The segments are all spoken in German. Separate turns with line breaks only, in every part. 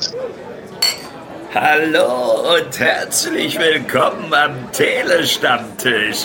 Hallo und herzlich willkommen am Telestammtisch.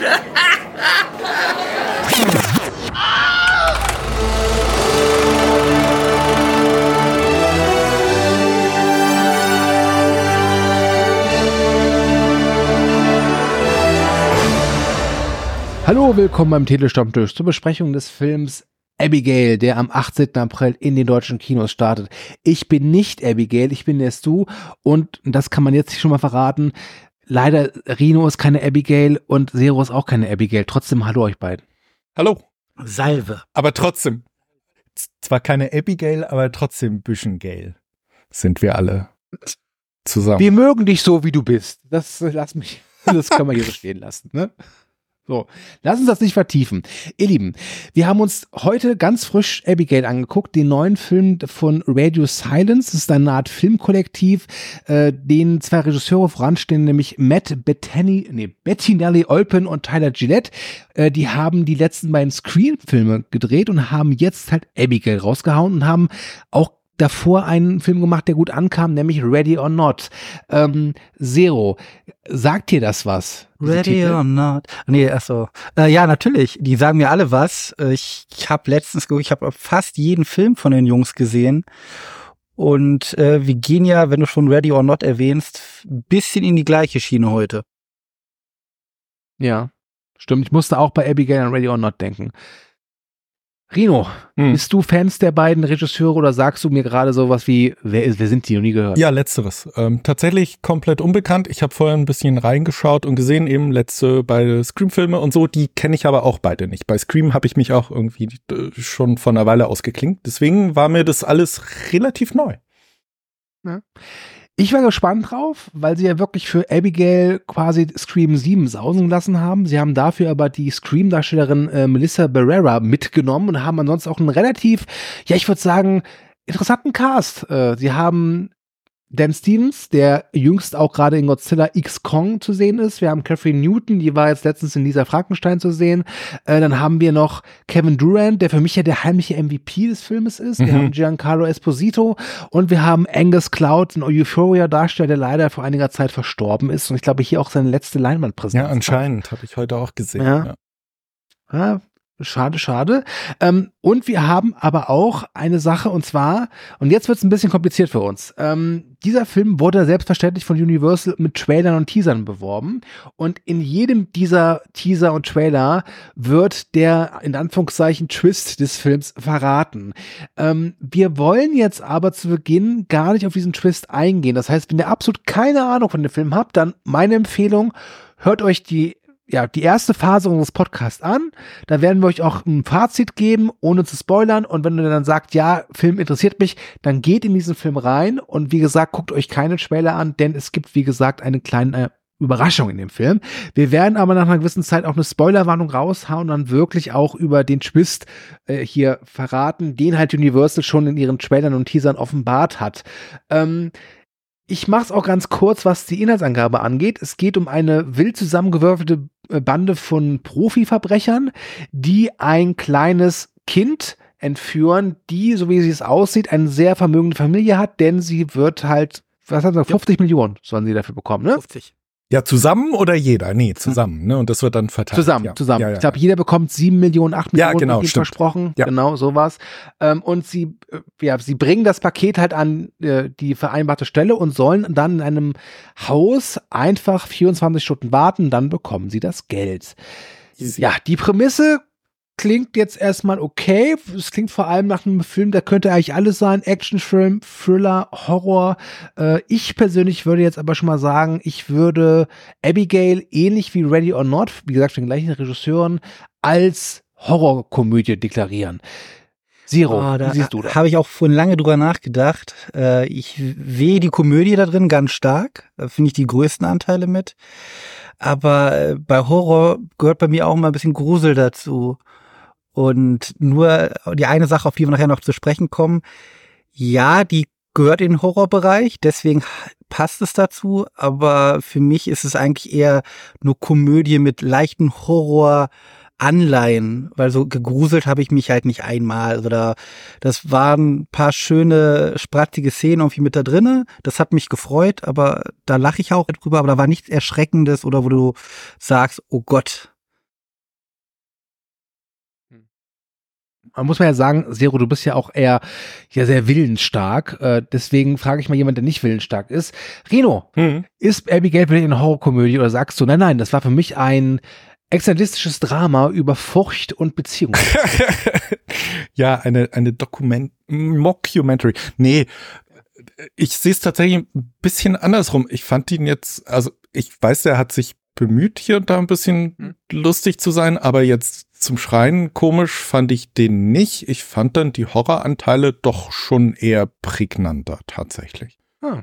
Hallo, willkommen beim Telestammtisch zur Besprechung des Films Abigail, der am 18. April in den deutschen Kinos startet. Ich bin nicht Abigail, ich bin der Stu und das kann man jetzt schon mal verraten. Leider, Rino ist keine Abigail und Zero ist auch keine Abigail. Trotzdem, hallo euch beiden.
Hallo.
Salve.
Aber trotzdem. Zwar keine Abigail, aber trotzdem ein bisschen Gail. Sind wir alle zusammen.
Wir mögen dich so, wie du bist. Das können wir hier so stehen lassen, ne? So, lass uns das nicht vertiefen. Ihr Lieben, wir haben uns heute ganz frisch Abigail angeguckt, den neuen Film von Radio Silence. Das ist eine Art Filmkollektiv, den zwei Regisseure voranstehen, nämlich Matt Bettinelli Olpin und Tyler Gillette. Die haben die letzten beiden Screen-Filme gedreht und haben jetzt halt Abigail rausgehauen und haben auch davor einen Film gemacht, der gut ankam, nämlich Ready or Not. Zero, sagt dir das was?
Ready or Not? Nee, achso. Ja, natürlich. Die sagen mir alle was. Ich habe letztens geguckt, ich habe fast jeden Film von den Jungs gesehen. Und wir gehen ja, wenn du schon Ready or Not erwähnst, ein bisschen in die gleiche Schiene heute.
Ja, stimmt. Ich musste auch bei Abigail an Ready or Not denken. Rino, bist du Fans der beiden Regisseure oder sagst du mir gerade sowas wie, wer sind die, noch nie gehört?
Ja, letzteres. Tatsächlich komplett unbekannt. Ich habe vorher ein bisschen reingeschaut und gesehen, eben letzte beide Scream-Filme und so, die kenne ich aber auch beide nicht. Bei Scream habe ich mich auch irgendwie schon von einer Weile ausgeklinkt. Deswegen war mir das alles relativ neu.
Ja. Ich war gespannt drauf, weil sie ja wirklich für Abigail quasi Scream 7 sausen lassen haben. Sie haben dafür aber die Scream-Darstellerin Melissa Barrera mitgenommen und haben ansonsten auch einen relativ, ja ich würde sagen, interessanten Cast. Sie haben Dan Stevens, der jüngst auch gerade in Godzilla X Kong zu sehen ist. Wir haben Catherine Newton, die war jetzt letztens in Lisa Frankenstein zu sehen. Dann haben wir noch Kevin Durant, der für mich ja der heimliche MVP des Filmes ist. Wir haben Giancarlo Esposito und wir haben Angus Cloud, ein Euphoria-Darsteller, der leider vor einiger Zeit verstorben ist und ich glaube hier auch seine letzte Leinwandpräsenz.
Ja, anscheinend, habe ich heute auch gesehen.
Ja. Schade. Und wir haben aber auch eine Sache und zwar, und jetzt wird es ein bisschen kompliziert für uns, dieser Film wurde selbstverständlich von Universal mit Trailern und Teasern beworben und in jedem dieser Teaser und Trailer wird der, in Anführungszeichen, Twist des Films verraten. Wir wollen jetzt aber zu Beginn gar nicht auf diesen Twist eingehen. Das heißt, wenn ihr absolut keine Ahnung von dem Film habt, dann meine Empfehlung, hört euch die erste Phase unseres Podcasts an. Da werden wir euch auch ein Fazit geben, ohne zu spoilern. Und wenn ihr dann sagt, ja, Film interessiert mich, dann geht in diesen Film rein. Und wie gesagt, guckt euch keine Trailer an, denn es gibt, wie gesagt, eine kleine Überraschung in dem Film. Wir werden aber nach einer gewissen Zeit auch eine Spoilerwarnung raushauen und dann wirklich auch über den Twist hier verraten, den halt Universal schon in ihren Trailern und Teasern offenbart hat. Ich mach's auch ganz kurz, was die Inhaltsangabe angeht. Es geht um eine wild zusammengewürfelte Bande von Profiverbrechern, die ein kleines Kind entführen, die, so wie sie es aussieht, eine sehr vermögende Familie hat, denn sie wird halt, 50 Millionen sollen sie dafür bekommen, ne?
50.
Ja, zusammen oder jeder? Nee, zusammen, ne? Und das wird dann verteilt.
Zusammen.
Ja.
Ich glaube, jeder bekommt 7 Millionen, 8 Millionen
ja, genau,
versprochen.
Ja.
Genau, sowas. Und sie bringen das Paket halt an die vereinbarte Stelle und sollen dann in einem Haus einfach 24 Stunden warten, dann bekommen sie das Geld.
Easy.
Ja, die Prämisse klingt jetzt erstmal okay. Es klingt vor allem nach einem Film, da könnte eigentlich alles sein. Actionfilm, Thriller, Horror. Ich persönlich würde jetzt aber schon mal sagen, ich würde Abigail ähnlich wie Ready or Not, wie gesagt, von den gleichen Regisseuren, als Horrorkomödie deklarieren. Zero, wie siehst du das?
Habe ich auch vorhin lange drüber nachgedacht. Ich sehe die Komödie da drin ganz stark. Da finde ich die größten Anteile mit. Aber bei Horror gehört bei mir auch mal ein bisschen Grusel dazu. Und nur die eine Sache, auf die wir nachher noch zu sprechen kommen, ja, die gehört in den Horrorbereich, deswegen passt es dazu, aber für mich ist es eigentlich eher nur Komödie mit leichten Horror Anleihen, weil so gegruselt habe ich mich halt nicht einmal. Also das waren ein paar schöne, spratzige Szenen irgendwie mit da drinne. Das hat mich gefreut, aber da lache ich auch drüber, aber da war nichts Erschreckendes oder wo du sagst, oh Gott.
Man muss ja sagen, Zero, du bist ja auch eher sehr willensstark. Deswegen frage ich mal jemand, der nicht willensstark ist. Reno, ist Abigail Breslin eine Horrorkomödie oder sagst du, nein, das war für mich ein existenzialistisches Drama über Furcht und Beziehungen?
Ja, eine Mockumentary. Nee, ich sehe es tatsächlich ein bisschen andersrum. Ich fand ihn jetzt, also ich weiß, er hat sich bemüht, hier und da ein bisschen lustig zu sein, aber jetzt zum Schreien komisch fand ich den nicht. Ich fand dann die Horroranteile doch schon eher prägnanter tatsächlich.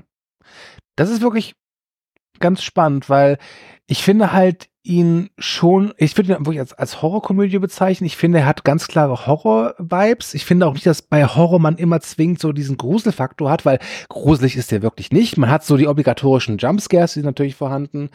Das ist wirklich ganz spannend, weil ich finde halt ihn schon, ich würde ihn wirklich als Horrorkomödie bezeichnen. Ich finde, er hat ganz klare Horror-Vibes. Ich finde auch nicht, dass bei Horror man immer zwingend so diesen Gruselfaktor hat, weil gruselig ist der wirklich nicht. Man hat so die obligatorischen Jumpscares, die sind natürlich vorhanden.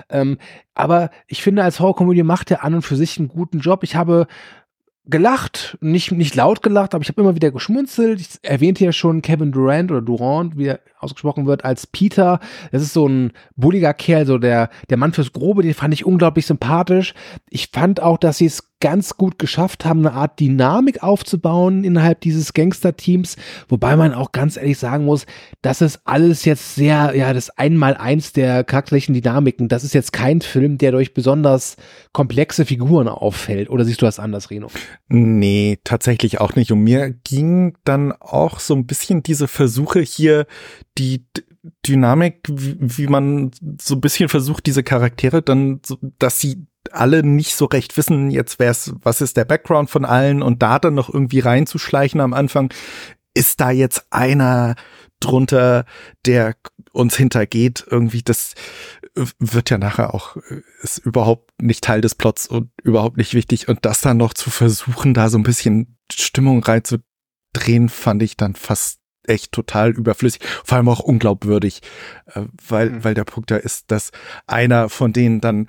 Aber ich finde, als Horrorkomödie macht er an und für sich einen guten Job. Ich habe gelacht, nicht laut gelacht, aber ich habe immer wieder geschmunzelt. Ich erwähnte ja schon Kevin Durant, wie er ausgesprochen wird, als Peter. Das ist so ein bulliger Kerl, so der Mann fürs Grobe, den fand ich unglaublich sympathisch. Ich fand auch, dass sie es ganz gut geschafft haben, eine Art Dynamik aufzubauen innerhalb dieses Gangster-Teams, wobei man auch ganz ehrlich sagen muss, das ist alles jetzt sehr, das Einmaleins der charakterlichen Dynamiken. Das ist jetzt kein Film, der durch besonders komplexe Figuren auffällt. Oder siehst du das anders, Reno?
Nee, tatsächlich auch nicht. Und mir ging dann auch so ein bisschen diese Versuche hier, die Dynamik, wie man so ein bisschen versucht, diese Charaktere dann, so, dass sie alle nicht so recht wissen, jetzt was ist der Background von allen und da dann noch irgendwie reinzuschleichen am Anfang. Ist da jetzt einer drunter, der uns hintergeht? Irgendwie, das wird ja nachher auch, ist überhaupt nicht Teil des Plots und überhaupt nicht wichtig. Und das dann noch zu versuchen, da so ein bisschen Stimmung reinzudrehen, fand ich dann fast echt total überflüssig, vor allem auch unglaubwürdig, weil der Punkt da ist, dass einer von denen dann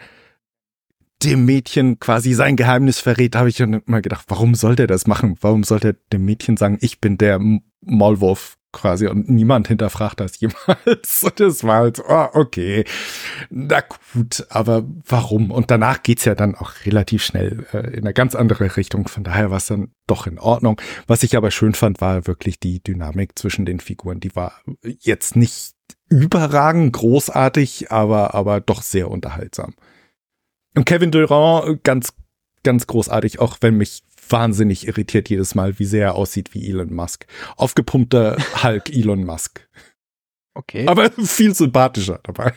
dem Mädchen quasi sein Geheimnis verrät. Da habe ich dann immer gedacht, warum soll der das machen? Warum soll der dem Mädchen sagen, ich bin der Maulwurf quasi und niemand hinterfragt das jemals? Und das war halt, okay, na gut, aber warum? Und danach geht's ja dann auch relativ schnell in eine ganz andere Richtung. Von daher war es dann doch in Ordnung. Was ich aber schön fand, war wirklich die Dynamik zwischen den Figuren. Die war jetzt nicht überragend großartig, aber doch sehr unterhaltsam. Und Kevin Durant ganz, ganz großartig, auch wenn mich wahnsinnig irritiert jedes Mal, wie sehr er aussieht wie Elon Musk. Aufgepumpter Hulk Elon Musk.
Okay.
Aber viel sympathischer dabei.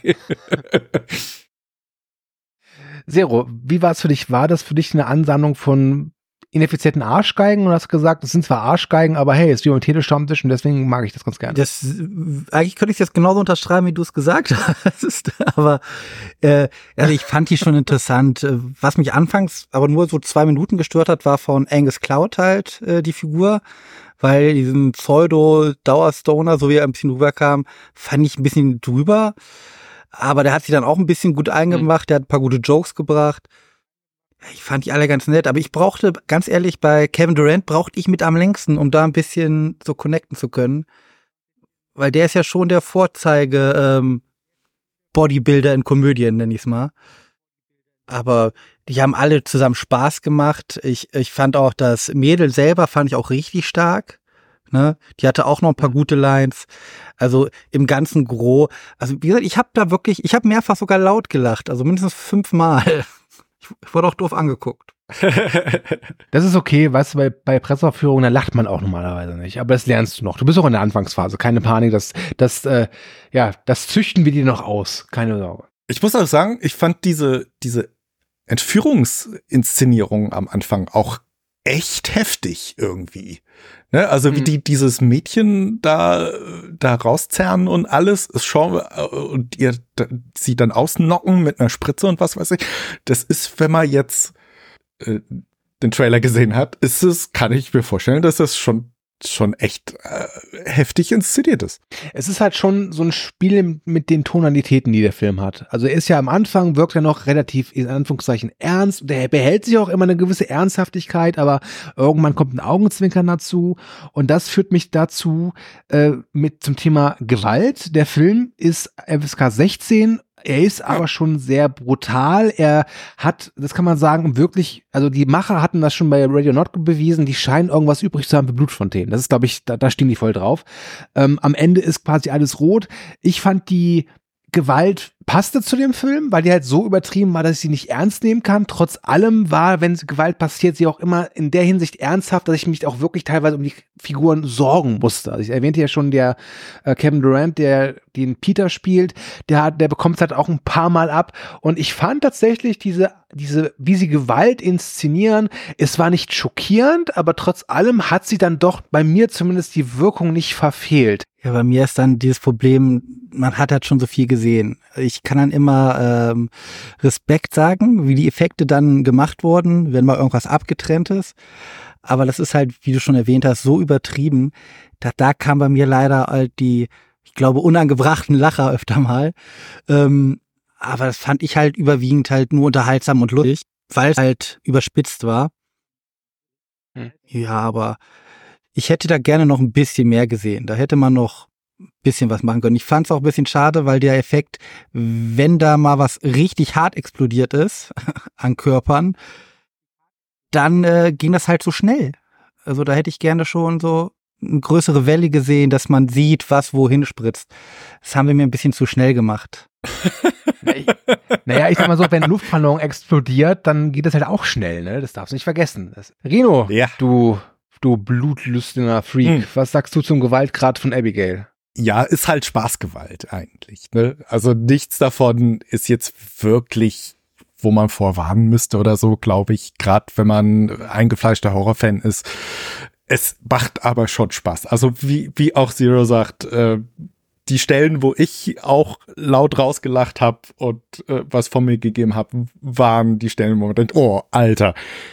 Zero, wie war es für dich? War das für dich eine Ansammlung von ineffizienten Arschgeigen und hast gesagt, das sind zwar Arschgeigen, aber hey, es ist wie ein Telestammtisch und deswegen mag ich das ganz gerne.
Eigentlich könnte ich es jetzt genauso unterschreiben, wie du es gesagt hast, aber also ich fand die schon interessant. Was mich anfangs aber nur so 2 Minuten gestört hat, war von Angus Cloud halt die Figur, weil diesen Pseudo-Dauerstoner, so wie er ein bisschen rüberkam, fand ich ein bisschen drüber, aber der hat sich dann auch ein bisschen gut eingemacht, der hat ein paar gute Jokes gebracht. Ich fand die alle ganz nett, aber ich brauchte, ganz ehrlich, bei Kevin Durant brauchte ich mit am längsten, um da ein bisschen so connecten zu können. Weil der ist ja schon der Vorzeige Bodybuilder in Komödien, nenne ich es mal. Aber die haben alle zusammen Spaß gemacht. Ich fand auch das Mädel selber, fand ich auch richtig stark. Ne? Die hatte auch noch ein paar gute Lines. Also im ganzen Gros. Also wie gesagt, ich habe mehrfach sogar laut gelacht. Also mindestens 5 Mal. Ich wurde auch doof angeguckt.
Das ist okay, weißt du, bei Presseaufführungen, da lacht man auch normalerweise nicht. Aber das lernst du noch. Du bist auch in der Anfangsphase. Keine Panik, das züchten wir dir noch aus. Keine Sorge.
Ich muss auch sagen, ich fand diese Entführungsinszenierung am Anfang auch echt heftig irgendwie. Ne? Also wie die dieses Mädchen da rauszerren und alles, und sie dann ausnocken mit einer Spritze und was weiß ich. Das ist, wenn man jetzt den Trailer gesehen hat, kann ich mir vorstellen, dass das schon schon echt heftig inszeniert ist.
Es ist halt schon so ein Spiel mit den Tonalitäten, die der Film hat. Also er ist ja am Anfang, wirkt er noch relativ, in Anführungszeichen, ernst. Der behält sich auch immer eine gewisse Ernsthaftigkeit, aber irgendwann kommt ein Augenzwinkern dazu. Und das führt mich dazu zum Thema Gewalt. Der Film ist FSK 16. Er ist aber schon sehr brutal. Er hat, das kann man sagen, wirklich, also die Macher hatten das schon bei Radio Not bewiesen, die scheinen irgendwas übrig zu haben für Blutfontänen. Das ist, glaube ich, da stehen die voll drauf. Am Ende ist quasi alles rot. Ich fand die Gewalt passte zu dem Film, weil die halt so übertrieben war, dass ich sie nicht ernst nehmen kann. Trotz allem war, wenn Gewalt passiert, sie auch immer in der Hinsicht ernsthaft, dass ich mich auch wirklich teilweise um die Figuren sorgen musste. Also ich erwähnte ja schon, der Kevin Durant, der den Peter spielt, der bekommt es halt auch ein paar Mal ab. Und ich fand tatsächlich diese, wie sie Gewalt inszenieren, es war nicht schockierend, aber trotz allem hat sie dann doch bei mir zumindest die Wirkung nicht verfehlt.
Ja, bei mir ist dann dieses Problem, man hat halt schon so viel gesehen. Ich kann dann immer Respekt sagen, wie die Effekte dann gemacht wurden, wenn mal irgendwas abgetrennt ist. Aber das ist halt, wie du schon erwähnt hast, so übertrieben. Da kam bei mir leider halt die, ich glaube, unangebrachten Lacher öfter mal. Aber das fand ich halt überwiegend halt nur unterhaltsam und lustig, weil es halt überspitzt war. Ja, aber ich hätte da gerne noch ein bisschen mehr gesehen. Da hätte man noch ein bisschen was machen können. Ich fand es auch ein bisschen schade, weil der Effekt, wenn da mal was richtig hart explodiert ist an Körpern, dann ging das halt so schnell. Also da hätte ich gerne schon so eine größere Welle gesehen, dass man sieht, was wohin spritzt. Das haben wir mir ein bisschen zu schnell gemacht.
Naja, ich sag mal so, wenn ein Luftballon explodiert, dann geht das halt auch schnell, ne? Das darfst du nicht vergessen. Rino,
ja.
Du blutlüsterner Freak, was sagst du zum Gewaltgrad von Abigail?
Ja, ist halt Spaßgewalt eigentlich, ne? Also nichts davon ist jetzt wirklich, wo man vorwarnen müsste oder so, glaube ich, gerade wenn man eingefleischter Horrorfan ist. Es macht aber schon Spaß. Also wie auch Zero sagt, die Stellen, wo ich auch laut rausgelacht habe und was von mir gegeben habe, waren die Stellen, wo man denkt, oh, Alter.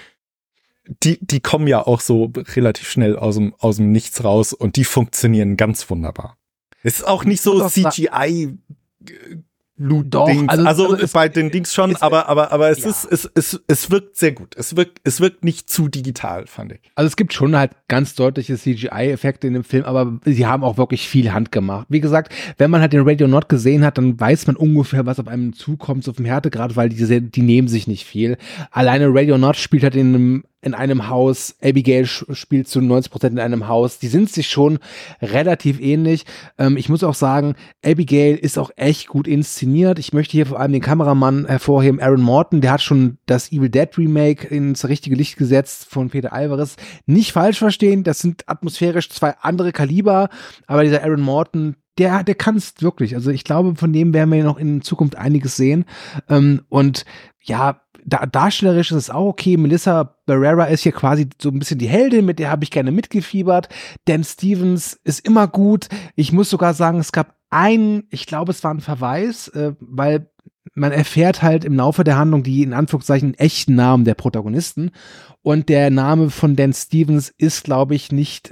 Die kommen ja auch so relativ schnell aus dem Nichts raus und die funktionieren ganz wunderbar. Es ist auch nicht so CGI Loot-Dings. Also bei den Dings schon, aber es wirkt sehr gut. Es wirkt nicht zu digital, fand ich.
Also es gibt schon halt ganz deutliche CGI-Effekte in dem Film, aber sie haben auch wirklich viel handgemacht. Wie gesagt, wenn man halt den Radio Not gesehen hat, dann weiß man ungefähr, was auf einem zukommt, so vom Härtegrad, weil die nehmen sich nicht viel. Alleine Radio Not spielt halt in einem Haus, Abigail spielt zu 90% in einem Haus. Die sind sich schon relativ ähnlich. Ich muss auch sagen, Abigail ist auch echt gut inszeniert. Ich möchte hier vor allem den Kameramann hervorheben, Aaron Morton. Der hat schon das Evil Dead Remake ins richtige Licht gesetzt von Peter Alvarez. Nicht falsch verstehen, das sind atmosphärisch zwei andere Kaliber, aber dieser Aaron Morton, der kann es wirklich. Also ich glaube, von dem werden wir noch in Zukunft einiges sehen. Und ja, darstellerisch ist es auch okay. Melissa Barrera ist hier quasi so ein bisschen die Heldin, mit der habe ich gerne mitgefiebert. Dan Stevens ist immer gut. Ich muss sogar sagen, es gab ich glaube, es war ein Verweis, weil man erfährt halt im Laufe der Handlung die in Anführungszeichen echten Namen der Protagonisten. Und der Name von Dan Stevens ist, glaube ich, nicht,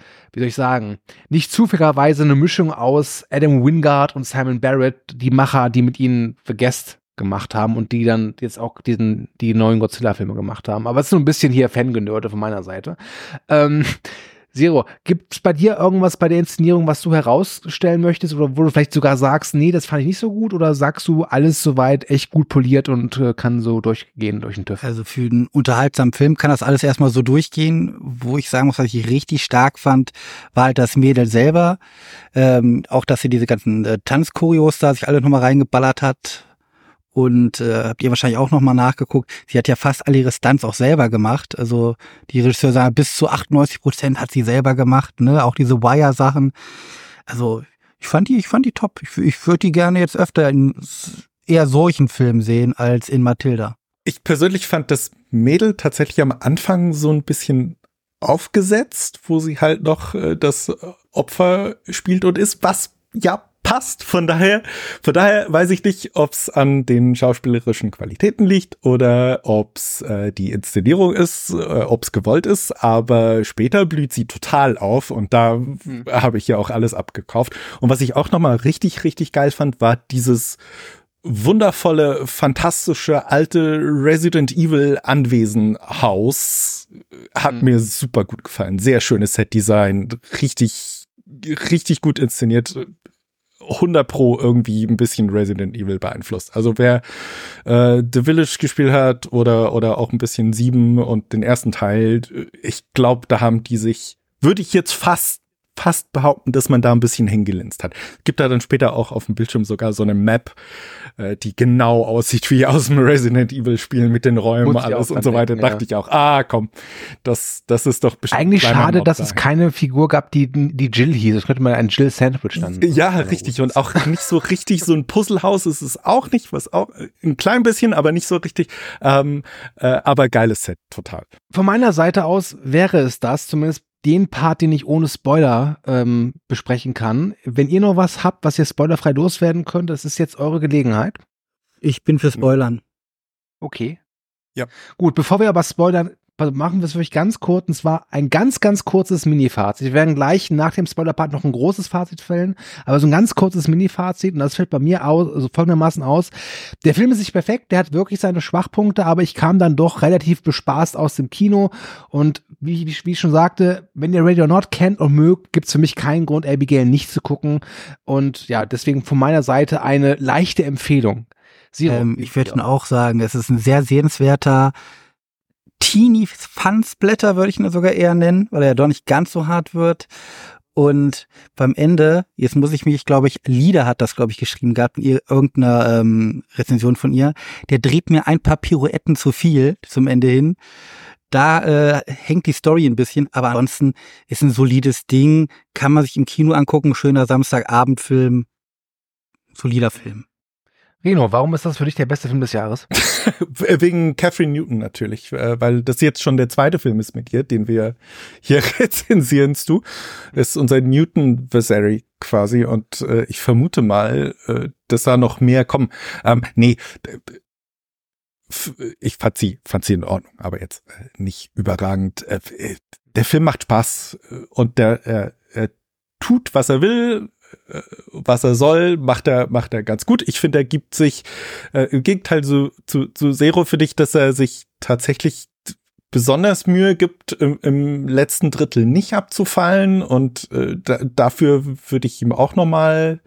nicht zufälligerweise eine Mischung aus Adam Wingard und Simon Barrett, die Macher, die mit ihnen The Guest gemacht haben und die dann jetzt auch die neuen Godzilla-Filme gemacht haben. Aber es ist so ein bisschen hier Fangenörde von meiner Seite. Zero, gibt's bei dir irgendwas bei der Inszenierung, was du herausstellen möchtest oder wo du vielleicht sogar sagst, nee, das fand ich nicht so gut, oder sagst du, alles soweit echt gut poliert und kann so durchgehen durch den TÜV?
Also für einen unterhaltsamen Film kann das alles erstmal so durchgehen. Wo ich sagen muss, was ich richtig stark fand, war halt das Mädel selber. Auch, dass sie diese ganzen Tanzchoreos da sich alle nochmal reingeballert hat. Und habt ihr wahrscheinlich auch nochmal nachgeguckt, sie hat ja fast alle ihre Stunts auch selber gemacht. Also die Regisseure sagen, bis zu 98% hat sie selber gemacht, ne? Auch diese Wire-Sachen. Also ich fand die top. Ich würde die gerne jetzt öfter in eher solchen Filmen sehen als in Matilda.
Ich persönlich fand das Mädel tatsächlich am Anfang so ein bisschen aufgesetzt, wo sie halt noch das Opfer spielt und ist, was ja passt. Von daher weiß ich nicht, ob es an den schauspielerischen Qualitäten liegt oder ob es die Inszenierung ist, ob es gewollt ist. Aber später blüht sie total auf und da habe ich ja auch alles abgekauft. Und was ich auch nochmal richtig, richtig geil fand, war dieses wundervolle, fantastische, alte Resident Evil Anwesenhaus. Hat mir super gut gefallen. Sehr schönes Setdesign, richtig, richtig gut inszeniert. 100 Pro irgendwie ein bisschen Resident Evil beeinflusst. Also wer The Village gespielt hat oder auch ein bisschen 7 und den ersten Teil, ich glaube, da haben die sich, würde ich jetzt fast behaupten, dass man da ein bisschen hingelinst hat. Gibt da dann später auch auf dem Bildschirm sogar so eine Map, die genau aussieht wie aus dem Resident Evil Spiel mit den Räumen, alles und so weiter. Dachte ich auch, komm, das ist doch bestimmt.
Eigentlich schade, dass es keine Figur gab, die Jill hieß. Das könnte man ein Jill Sandwich dann.
Ja, richtig. Und auch nicht so richtig so ein Puzzlehaus ist es auch nicht, was auch ein klein bisschen, aber nicht so richtig. Aber geiles Set, total.
Von meiner Seite aus wäre es das, zumindest den Part, den ich ohne Spoiler besprechen kann. Wenn ihr noch was habt, was ihr spoilerfrei loswerden könnt, das ist jetzt eure Gelegenheit.
Ich bin für Spoilern.
Okay.
Ja.
Gut, bevor wir aber spoilern, machen wir es wirklich ganz kurz, und zwar ein ganz, ganz kurzes Mini-Fazit. Wir werden gleich nach dem Spoiler-Part noch ein großes Fazit fällen, aber so ein ganz kurzes Mini-Fazit, und das fällt bei mir also folgendermaßen aus. Der Film ist nicht perfekt, der hat wirklich seine Schwachpunkte, aber ich kam dann doch relativ bespaßt aus dem Kino, und wie ich schon sagte, wenn ihr Ready or Not kennt und mögt, gibt's für mich keinen Grund, Abigail nicht zu gucken, und ja, deswegen von meiner Seite eine leichte Empfehlung.
Ich würde auch sagen, es ist ein sehr sehenswerter Teenie-Fun-Splatter, würde ich ihn sogar eher nennen, weil er ja doch nicht ganz so hart wird. Und beim Ende, jetzt muss ich mich, glaube ich, Lieder hat das, glaube ich, geschrieben gehabt in irgendeiner Rezension von ihr, der dreht mir ein paar Pirouetten zu viel zum Ende hin. Da hängt die Story ein bisschen, aber ansonsten ist ein solides Ding, kann man sich im Kino angucken, schöner Samstagabendfilm, solider Film.
Reno, warum ist das für dich der beste Film des Jahres?
Wegen Catherine Newton natürlich, weil das jetzt schon der zweite Film ist mit ihr, den wir hier rezensieren. Das ist unser Newton-Vasari quasi, und ich vermute mal, dass da noch mehr kommen. Ich fand sie in Ordnung, aber jetzt nicht überragend. Der Film macht Spaß und er tut, was er will, was er soll, macht er ganz gut. Ich finde, er gibt sich im Gegenteil zu Zero für dich, dass er sich tatsächlich besonders Mühe gibt, im letzten Drittel nicht abzufallen, und dafür würde ich ihn auch nochmal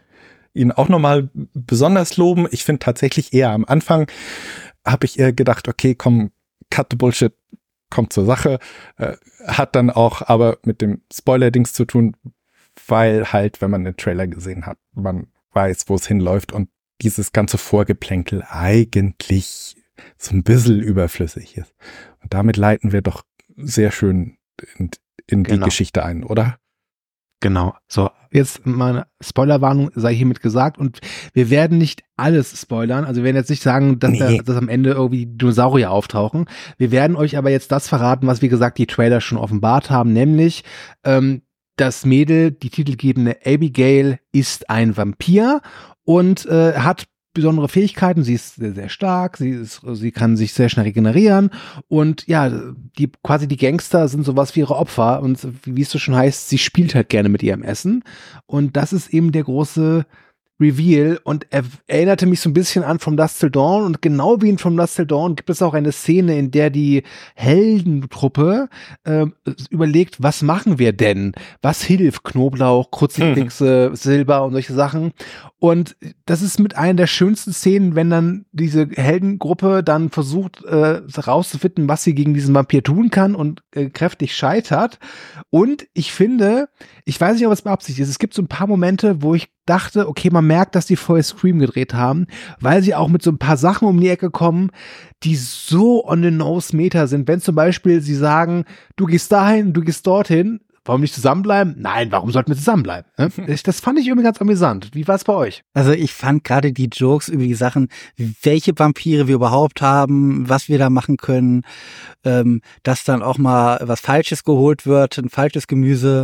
besonders loben. Ich finde tatsächlich eher am Anfang habe ich eher gedacht, okay, komm, cut the bullshit, kommt zur Sache, hat dann auch aber mit dem Spoiler-Dings zu tun, weil halt, wenn man den Trailer gesehen hat, man weiß, wo es hinläuft, und dieses ganze Vorgeplänkel eigentlich so ein bisschen überflüssig ist. Und damit leiten wir doch sehr schön in die Geschichte ein, oder?
Genau. So, jetzt meine Spoilerwarnung sei hiermit gesagt, und wir werden nicht alles spoilern. Also wir werden jetzt nicht sagen, dass am Ende irgendwie Dinosaurier auftauchen. Wir werden euch aber jetzt das verraten, was wie gesagt die Trailer schon offenbart haben, nämlich das Mädel, die titelgebende Abigail, ist ein Vampir und hat besondere Fähigkeiten. Sie ist sehr, sehr stark, sie kann sich sehr schnell regenerieren, und ja, die Gangster sind sowas wie ihre Opfer, und wie es so schon heißt, sie spielt halt gerne mit ihrem Essen, und das ist eben der große Reveal, und er erinnerte mich so ein bisschen an From Dusk Till Dawn, und genau wie in From Dusk Till Dawn gibt es auch eine Szene, in der die Heldentruppe überlegt, was machen wir denn? Was hilft? Knoblauch, Kruzifix, Silber und solche Sachen. Und das ist mit einer der schönsten Szenen, wenn dann diese Heldengruppe dann versucht herauszufinden, was sie gegen diesen Vampir tun kann, und kräftig scheitert. Und ich finde, ich weiß nicht, ob es beabsichtigt ist, es gibt so ein paar Momente, wo ich dachte, okay, man merkt, dass die vorher Scream gedreht haben, weil sie auch mit so ein paar Sachen um die Ecke kommen, die so on the nose Meta sind. Wenn zum Beispiel sie sagen, du gehst dahin, du gehst dorthin, warum nicht zusammenbleiben? Nein, warum sollten wir zusammenbleiben? Das fand ich irgendwie ganz amüsant. Wie war es bei euch?
Also ich fand gerade die Jokes über die Sachen, welche Vampire wir überhaupt haben, was wir da machen können, dass dann auch mal was Falsches geholt wird, ein falsches Gemüse,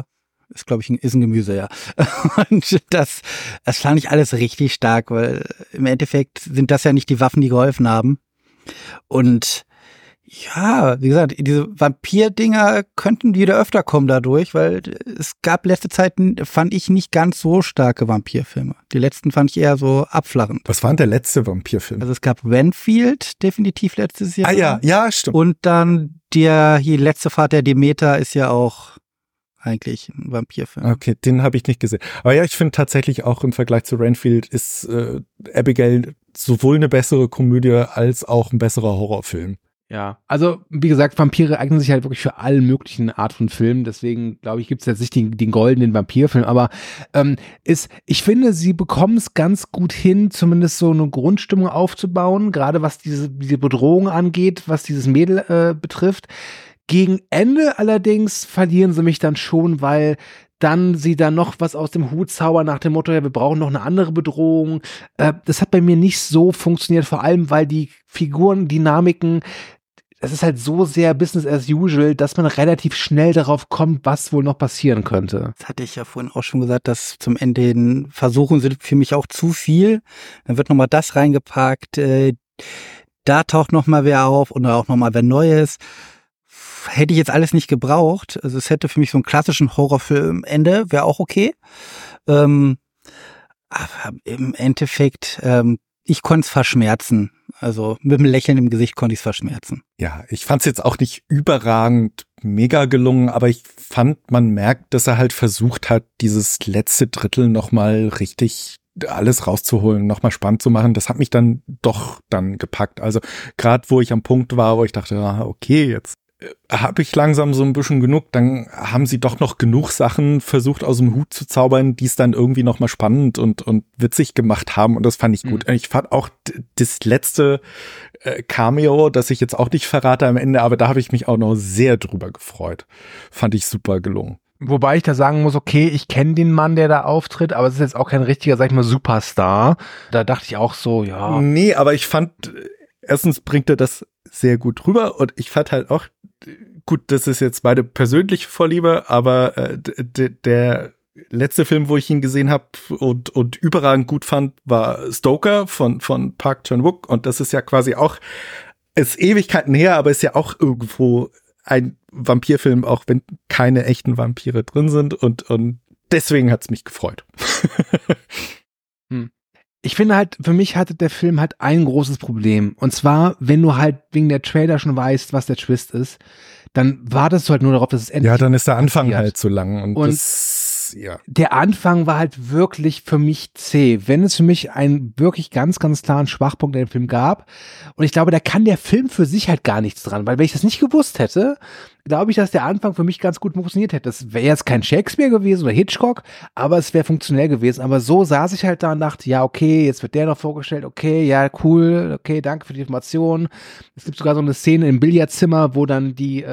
Ist, glaube ich, ist ein Gemüse, ja. Und das fand ich alles richtig stark, weil im Endeffekt sind das ja nicht die Waffen, die geholfen haben. Und ja, wie gesagt, diese Vampir-Dinger könnten wieder öfter kommen dadurch, weil es gab letzte Zeit, fand ich, nicht ganz so starke Vampirfilme. Die letzten fand ich eher so abflachend.
Was war denn der letzte Vampirfilm?
Also es gab Renfield, definitiv letztes Jahr.
Ah ja, stimmt.
Und dann die letzte Fahrt der Demeter ist ja auch eigentlich ein Vampirfilm.
Okay, den habe ich nicht gesehen. Aber ja, ich finde tatsächlich auch im Vergleich zu Renfield ist Abigail sowohl eine bessere Komödie als auch ein besserer Horrorfilm.
Ja, also wie gesagt, Vampire eignen sich halt wirklich für alle möglichen Art von Filmen. Deswegen, glaube ich, gibt es jetzt nicht den goldenen Vampirfilm. Aber ich finde, sie bekommen es ganz gut hin, zumindest so eine Grundstimmung aufzubauen, gerade was diese Bedrohung angeht, was dieses Mädel betrifft. Gegen Ende allerdings verlieren sie mich dann schon, weil sie dann noch was aus dem Hut zaubern nach dem Motto, ja, wir brauchen noch eine andere Bedrohung. Das hat bei mir nicht so funktioniert, vor allem, weil die Figurendynamiken, das ist halt so sehr Business as usual, dass man relativ schnell darauf kommt, was wohl noch passieren könnte.
Das hatte ich ja vorhin auch schon gesagt, dass zum Ende hin Versuchungen sind für mich auch zu viel. Dann wird nochmal das reingepackt, da taucht nochmal wer auf und auch nochmal wer Neues. Hätte ich jetzt alles nicht gebraucht. Also es hätte für mich so einen klassischen Horrorfilm-Ende, wäre auch okay. Aber im Endeffekt, ich konnte es verschmerzen. Also mit einem Lächeln im Gesicht konnte ich es verschmerzen.
Ja, ich fand es jetzt auch nicht überragend mega gelungen, aber ich fand, man merkt, dass er halt versucht hat, dieses letzte Drittel nochmal richtig alles rauszuholen, nochmal spannend zu machen. Das hat mich dann doch gepackt. Also gerade wo ich am Punkt war, wo ich dachte, okay, jetzt habe ich langsam so ein bisschen genug, dann haben sie doch noch genug Sachen versucht aus dem Hut zu zaubern, die es dann irgendwie nochmal spannend und witzig gemacht haben, und das fand ich gut. Ich fand auch das letzte Cameo, das ich jetzt auch nicht verrate am Ende, aber da habe ich mich auch noch sehr drüber gefreut. Fand ich super gelungen.
Wobei ich da sagen muss, okay, ich kenne den Mann, der da auftritt, aber es ist jetzt auch kein richtiger, sag ich mal, Superstar. Da dachte ich auch so, ja.
Nee, aber ich fand, erstens bringt er das sehr gut rüber, und ich fand halt auch, gut, das ist jetzt meine persönliche Vorliebe, aber der letzte Film, wo ich ihn gesehen habe und überragend gut fand, war Stoker von Park Chan-wook, und das ist ja quasi auch, ist Ewigkeiten her, aber ist ja auch irgendwo ein Vampirfilm, auch wenn keine echten Vampire drin sind, und deswegen hat's mich gefreut.
Ich finde halt, für mich hatte der Film halt ein großes Problem. Und zwar, wenn du halt wegen der Trailer schon weißt, was der Twist ist, dann wartest du halt nur darauf, dass es endlich
Ja, dann ist der Anfang
passiert.
halt zu lang. Und das, ja.
Der Anfang war halt wirklich für mich zäh. Wenn es für mich einen wirklich ganz, ganz klaren Schwachpunkt in dem Film gab. Und ich glaube, da kann der Film für sich halt gar nichts dran. Weil wenn ich das nicht gewusst hätte, glaube ich, dass der Anfang für mich ganz gut funktioniert hätte. Das wäre jetzt kein Shakespeare gewesen oder Hitchcock, aber es wäre funktionell gewesen. Aber so saß ich halt da und dachte, ja, okay, jetzt wird der noch vorgestellt, okay, ja, cool, okay, danke für die Information. Es gibt sogar so eine Szene im Billardzimmer, wo dann die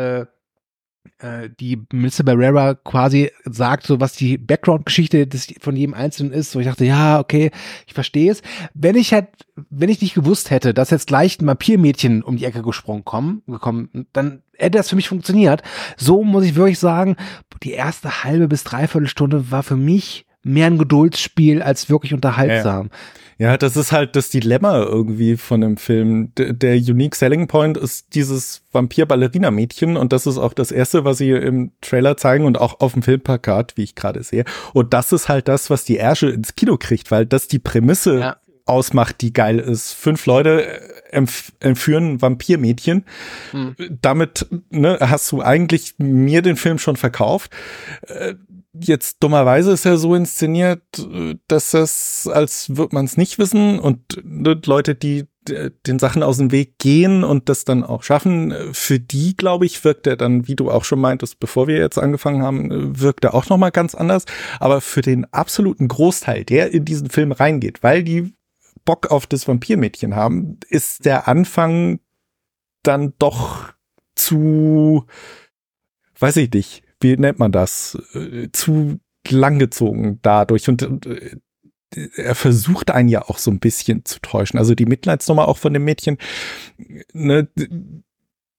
Melissa Barrera quasi sagt, so was die Background-Geschichte von jedem Einzelnen ist. So, ich dachte, ja, okay, ich verstehe es. Wenn ich nicht gewusst hätte, dass jetzt gleich ein Vampirmädchen um die Ecke gekommen, dann hätte das für mich funktioniert. So muss ich wirklich sagen, die erste halbe bis dreiviertel Stunde war für mich mehr ein Geduldsspiel als wirklich unterhaltsam.
Ja, das ist halt das Dilemma irgendwie von dem Film. Der Unique Selling Point ist dieses Vampir-Ballerina-Mädchen, und das ist auch das Erste, was sie im Trailer zeigen und auch auf dem Filmplakat, wie ich gerade sehe. Und das ist halt das, was die Ärsche ins Kino kriegt, weil das die Prämisse ausmacht, die geil ist. 5 Leute entführen ein Vampirmädchen. Damit hast du eigentlich mir den Film schon verkauft. Jetzt dummerweise ist er so inszeniert, dass das, als würde man es nicht wissen, und Leute, die den Sachen aus dem Weg gehen und das dann auch schaffen, für die, glaube ich, wirkt er dann, wie du auch schon meintest, bevor wir jetzt angefangen haben, wirkt er auch nochmal ganz anders. Aber für den absoluten Großteil, der in diesen Film reingeht, weil die Bock auf das Vampirmädchen haben, ist der Anfang dann doch zu, weiß ich nicht, wie nennt man das, zu langgezogen dadurch, und er versucht einen ja auch so ein bisschen zu täuschen. Also die Mitleidsnummer auch von dem Mädchen, ne,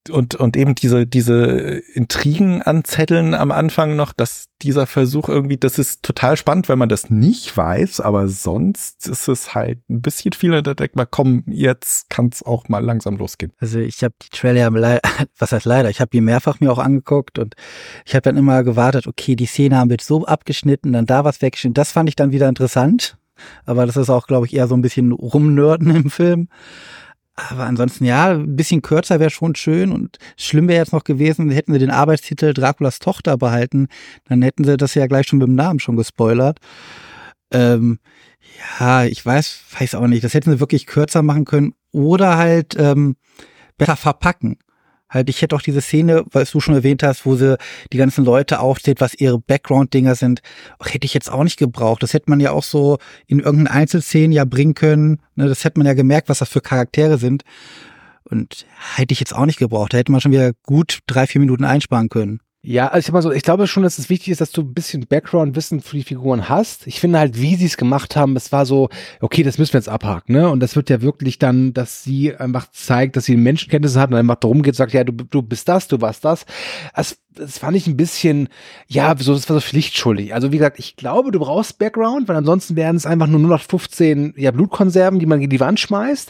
Und eben diese Intrigen anzetteln am Anfang noch, dass dieser Versuch irgendwie, das ist total spannend, wenn man das nicht weiß, aber sonst ist es halt ein bisschen viel, da denkt man, komm, jetzt kann es auch mal langsam losgehen.
Also ich habe die Trailer, was heißt leider, ich habe die mehrfach mir auch angeguckt und ich habe dann immer gewartet, okay, die Szene haben wir jetzt so abgeschnitten, dann da was weggeschnitten, das fand ich dann wieder interessant, aber das ist auch, glaube ich, eher so ein bisschen rumnörden im Film. Aber ansonsten, ja, ein bisschen kürzer wäre schon schön und schlimm wäre jetzt noch gewesen, hätten sie den Arbeitstitel Draculas Tochter behalten, dann hätten sie das ja gleich schon mit dem Namen schon gespoilert. Ja, ich weiß auch nicht, das hätten sie wirklich kürzer machen können oder halt besser verpacken. Halt, ich hätte auch diese Szene, was du schon erwähnt hast, wo sie die ganzen Leute aufzählt, was ihre Background-Dinger sind, hätte ich jetzt auch nicht gebraucht. Das hätte man ja auch so in irgendeinen Einzelszenen ja bringen können. Ne, das hätte man ja gemerkt, was das für Charaktere sind. Und hätte ich jetzt auch nicht gebraucht. Da hätte man schon wieder gut 3-4 Minuten einsparen können.
Ja, also ich glaube schon, dass es wichtig ist, dass du ein bisschen Background-Wissen für die Figuren hast. Ich finde halt, wie sie es gemacht haben, es war so, okay, das müssen wir jetzt abhaken, ne? Und das wird ja wirklich dann, dass sie einfach zeigt, dass sie Menschenkenntnisse hat und einfach darum geht, sagt, ja, du bist das, du warst das. Das fand ich ein bisschen, ja, das war so pflichtschuldig. Also wie gesagt, ich glaube, du brauchst Background, weil ansonsten wären es einfach nur 0815 Blutkonserven, die man gegen die Wand schmeißt.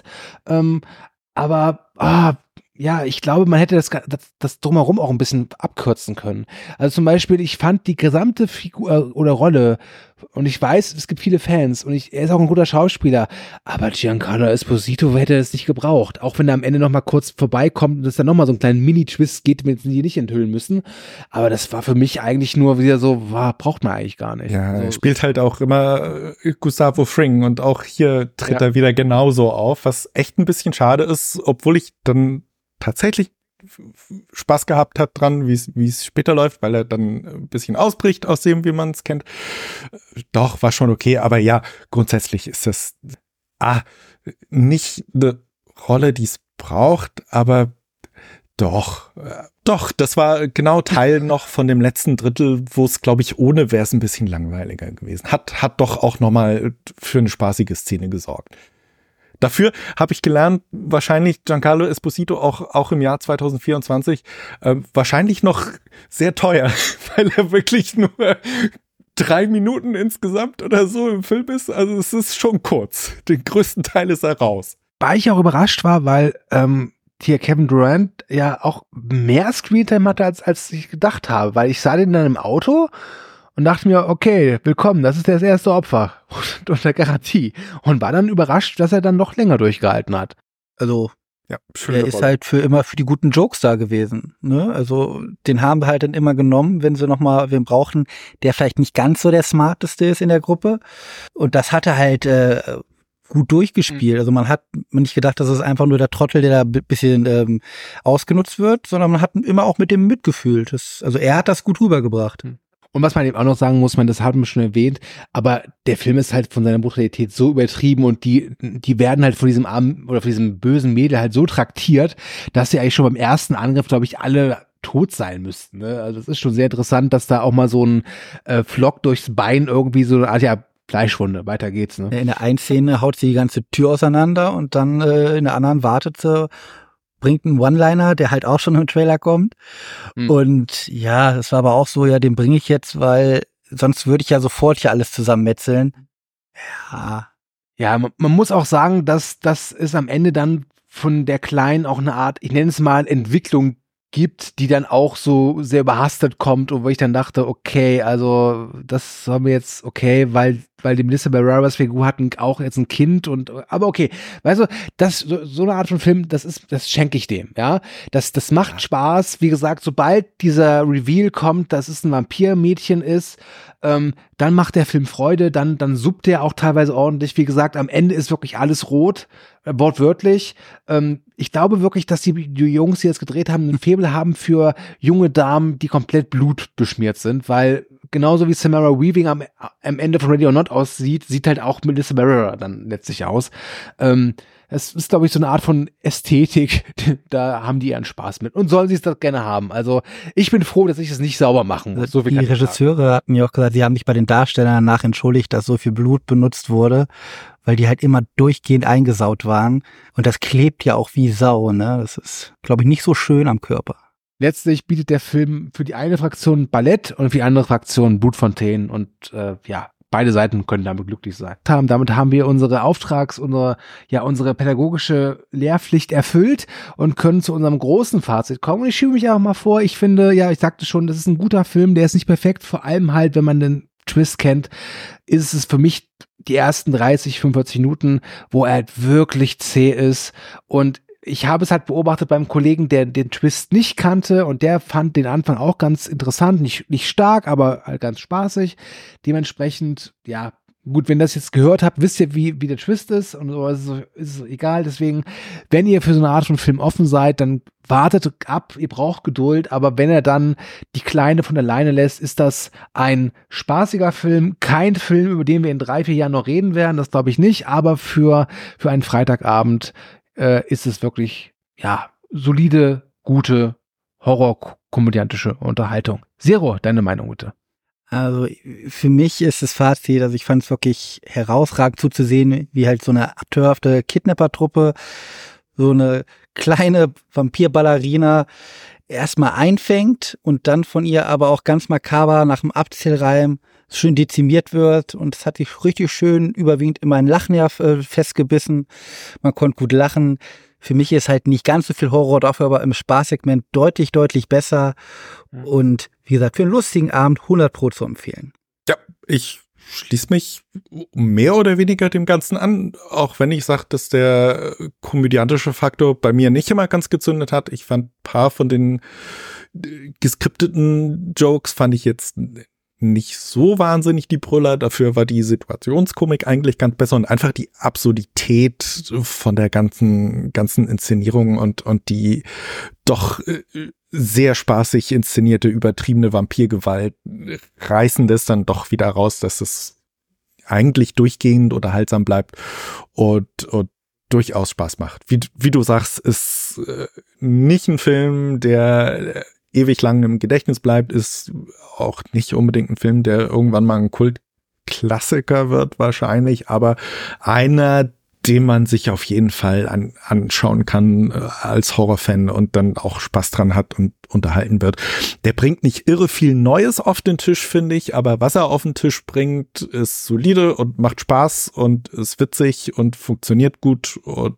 Ja, ich glaube, man hätte das drumherum auch ein bisschen abkürzen können. Also zum Beispiel, ich fand die gesamte Figur oder Rolle, und ich weiß, es gibt viele Fans und er ist auch ein guter Schauspieler, aber Giancarlo Esposito hätte es nicht gebraucht. Auch wenn er am Ende noch mal kurz vorbeikommt und es dann noch mal so einen kleinen Mini-Twist geht, den die nicht enthüllen müssen. Aber das war für mich eigentlich nur wieder so, braucht man eigentlich gar nicht.
Ja, also, er spielt halt auch immer Gustavo Fring und auch hier tritt er wieder genauso auf, was echt ein bisschen schade ist, obwohl ich dann tatsächlich Spaß gehabt hat dran, wie es später läuft, weil er dann ein bisschen ausbricht aus dem, wie man es kennt. Doch, war schon okay, aber ja, grundsätzlich ist das nicht eine Rolle, die es braucht, aber doch, das war genau Teil noch von dem letzten Drittel, wo es, glaube ich, ohne wäre es ein bisschen langweiliger gewesen. Hat doch auch nochmal für eine spaßige Szene gesorgt. Dafür habe ich gelernt, wahrscheinlich Giancarlo Esposito auch im Jahr 2024 wahrscheinlich noch sehr teuer, weil er wirklich nur 3 Minuten insgesamt oder so im Film ist. Also es ist schon kurz. Den größten Teil ist er raus.
Weil ich auch überrascht war, weil hier Kevin Durant ja auch mehr Screentime hatte, als ich gedacht habe. Weil ich sah den dann im Auto und dachte mir, okay, willkommen, das ist das erste Opfer unter Garantie. Und war dann überrascht, dass er dann noch länger durchgehalten hat.
Also,
ja,
er ist halt immer für die guten Jokes da gewesen. Ne? Also, den haben wir halt dann immer genommen, wenn sie nochmal wen brauchen, der vielleicht nicht ganz so der Smarteste ist in der Gruppe. Und das hat er halt gut durchgespielt. Also man hat nicht gedacht, das ist einfach nur der Trottel, der da ein bisschen ausgenutzt wird, sondern man hat immer auch mit dem mitgefühlt. Also er hat das gut rübergebracht.
Und was man eben auch noch sagen muss, das haben wir schon erwähnt, aber der Film ist halt von seiner Brutalität so übertrieben und die werden halt von diesem armen oder von diesem bösen Mädel halt so traktiert, dass sie eigentlich schon beim ersten Angriff, glaube ich, alle tot sein müssten. Ne? Also es ist schon sehr interessant, dass da auch mal so ein Flock durchs Bein irgendwie so eine Art, Fleischwunde, weiter geht's. Ne?
In der einen Szene haut sie die ganze Tür auseinander und dann in der anderen wartet sie, bringt einen One-Liner, der halt auch schon im Trailer kommt. Und ja, das war aber auch so, ja, den bringe ich jetzt, weil sonst würde ich ja sofort hier alles zusammenmetzeln.
Ja, man muss auch sagen, dass es am Ende dann von der Kleinen auch eine Art, ich nenne es mal, Entwicklung gibt, die dann auch so sehr überhastet kommt und wo ich dann dachte, okay, also das haben wir jetzt, okay, weil die Melissa Barreras Figur hatten auch jetzt ein Kind aber okay, weißt du, so eine Art von Film, das schenke ich dem, ja, das macht Spaß, wie gesagt, sobald dieser Reveal kommt, dass es ein Vampirmädchen ist, dann macht der Film Freude, dann suppt der auch teilweise ordentlich, wie gesagt, am Ende ist wirklich alles rot, wortwörtlich. Ich glaube wirklich, dass die Jungs, die jetzt gedreht haben, ein Faible haben für junge Damen, die komplett blutbeschmiert sind, weil genauso wie Samara Weaving am Ende von Ready or Not aussieht, sieht halt auch Melissa Barrera dann letztlich aus. Es ist, glaube ich, so eine Art von Ästhetik, da haben die ihren Spaß mit und sollen sie es das gerne haben. Also ich bin froh, dass ich es nicht sauber machen muss. So viel
die Regisseure hatten mir auch gesagt, sie haben sich bei den Darstellern danach entschuldigt, dass so viel Blut benutzt wurde, weil die halt immer durchgehend eingesaut waren. Und das klebt ja auch wie Sau, ne? Das ist, glaube ich, nicht so schön am Körper.
Letztlich bietet der Film für die eine Fraktion Ballett und für die andere Fraktion Blutfontänen und beide Seiten können damit glücklich sein. Damit haben wir unsere unsere pädagogische Lehrpflicht erfüllt und können zu unserem großen Fazit kommen. Und ich schiebe mich auch mal vor, ich finde, ich sagte schon, das ist ein guter Film, der ist nicht perfekt, vor allem halt, wenn man den Twist kennt, ist es für mich die ersten 30, 45 Minuten, wo er halt wirklich zäh ist und ich habe es halt beobachtet beim Kollegen, der den Twist nicht kannte und der fand den Anfang auch ganz interessant, nicht stark, aber halt ganz spaßig. Dementsprechend, gut, wenn ihr das jetzt gehört habt, wisst ihr, wie der Twist ist und so ist es egal. Deswegen, wenn ihr für so eine Art von Film offen seid, dann wartet ab, ihr braucht Geduld, aber wenn er dann die Kleine von alleine lässt, ist das ein spaßiger Film, kein Film, über den wir in 3-4 Jahren noch reden werden, das glaube ich nicht, aber für einen Freitagabend ist es wirklich, solide, gute, horrorkomödiantische Unterhaltung. Zero, deine Meinung bitte.
Also für mich ist das Fazit, also ich fand es wirklich herausragend zuzusehen, wie halt so eine abtörfte Kidnapper-Truppe, so eine kleine Vampirballerina erstmal einfängt und dann von ihr aber auch ganz makaber nach dem Abzählreim schön dezimiert wird und es hat sich richtig schön überwiegend immer ein Lachen festgebissen. Man konnte gut lachen. Für mich ist halt nicht ganz so viel Horror, dafür aber im Spaßsegment deutlich, deutlich besser. Und wie gesagt, für einen lustigen Abend 100% zu empfehlen.
Ja, ich schließe mich mehr oder weniger dem Ganzen an, auch wenn ich sage, dass der komödiantische Faktor bei mir nicht immer ganz gezündet hat. Ich fand ein paar von den geskripteten Jokes fand ich jetzt nicht so wahnsinnig die Brüller, dafür war die Situationskomik eigentlich ganz besser und einfach die Absurdität von der ganzen Inszenierung und die doch sehr spaßig inszenierte, übertriebene Vampirgewalt reißen das dann doch wieder raus, dass es eigentlich durchgehend unterhaltsam bleibt und durchaus Spaß macht. Wie du sagst, ist nicht ein Film, der ewig lang im Gedächtnis bleibt, ist auch nicht unbedingt ein Film, der irgendwann mal ein Kultklassiker wird wahrscheinlich, aber einer, den man sich auf jeden Fall anschauen kann als Horrorfan und dann auch Spaß dran hat und unterhalten wird. Der bringt nicht irre viel Neues auf den Tisch, finde ich, aber was er auf den Tisch bringt, ist solide und macht Spaß und ist witzig und funktioniert gut und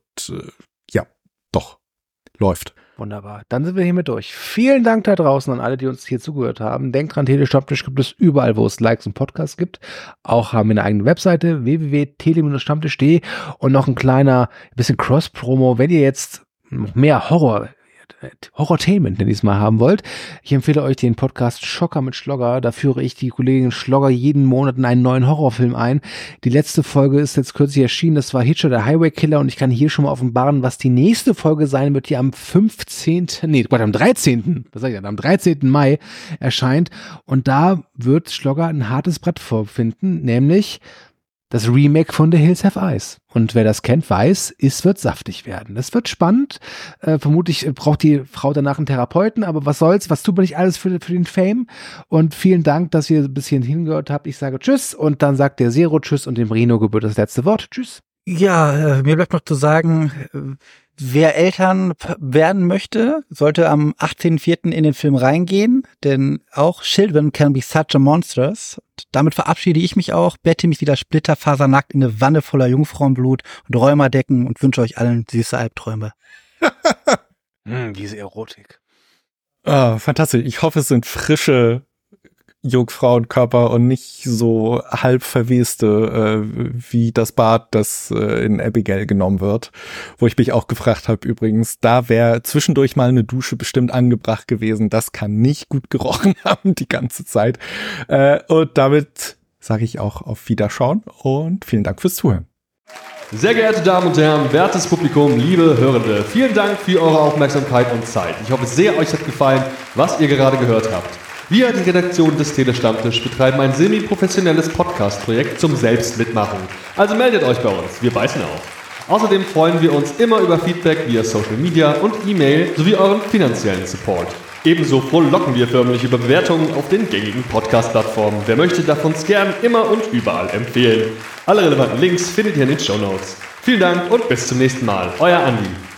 doch, läuft.
Wunderbar. Dann sind wir hiermit durch. Vielen Dank da draußen an alle, die uns hier zugehört haben. Denkt dran, Tele-Stammtisch gibt es überall, wo es Likes und Podcasts gibt. Auch haben wir eine eigene Webseite, www.tele-stammtisch.de und noch ein kleiner bisschen Cross-Promo. Wenn ihr jetzt noch mehr Horrortainment, nenne ich es mal, haben wollt. Ich empfehle euch den Podcast Schocker mit Schlogger. Da führe ich die Kollegin Schlogger jeden Monat in einen neuen Horrorfilm ein. Die letzte Folge ist jetzt kürzlich erschienen. Das war Hitcher, der Highway Killer. Und ich kann hier schon mal offenbaren, was die nächste Folge sein wird, die am 13. Mai erscheint. Und da wird Schlogger ein hartes Brett vorfinden, nämlich das Remake von The Hills Have Eyes. Und wer das kennt, weiß, es wird saftig werden. Das wird spannend. Vermutlich braucht die Frau danach einen Therapeuten, aber was soll's? Was tut man nicht alles für den Fame? Und vielen Dank, dass ihr ein bisschen hingehört habt. Ich sage Tschüss und dann sagt der Zero Tschüss und dem Rino gebührt das letzte Wort. Tschüss.
Ja, mir bleibt noch zu sagen, wer Eltern werden möchte, sollte am 18.04. in den Film reingehen, denn auch Children can be such a monsters. Damit verabschiede ich mich auch, bette mich wieder splitterfasernackt in eine Wanne voller Jungfrauenblut und Rheumadecken und wünsche euch allen süße Albträume.
Diese Erotik.
Fantastisch. Ich hoffe, es sind frische Jungfrauenkörper und nicht so halb verweste wie das Bad, das in Abigail genommen wird. Wo ich mich auch gefragt habe, übrigens, da wäre zwischendurch mal eine Dusche bestimmt angebracht gewesen. Das kann nicht gut gerochen haben die ganze Zeit. Und damit sage ich auch auf Wiederschauen und vielen Dank fürs Zuhören.
Sehr geehrte Damen und Herren, wertes Publikum, liebe Hörende, vielen Dank für eure Aufmerksamkeit und Zeit. Ich hoffe sehr, euch hat gefallen, was ihr gerade gehört habt. Wir, die Redaktion des Telestammtisch, betreiben ein semi-professionelles Podcast-Projekt zum Selbstmitmachen. Also meldet euch bei uns, wir beißen auf. Außerdem freuen wir uns immer über Feedback via Social Media und E-Mail sowie euren finanziellen Support. Ebenso frohlocken wir förmlich über Bewertungen auf den gängigen Podcast-Plattformen. Wer möchte, darf uns gern immer und überall empfehlen. Alle relevanten Links findet ihr in den Shownotes. Vielen Dank und bis zum nächsten Mal. Euer Andi.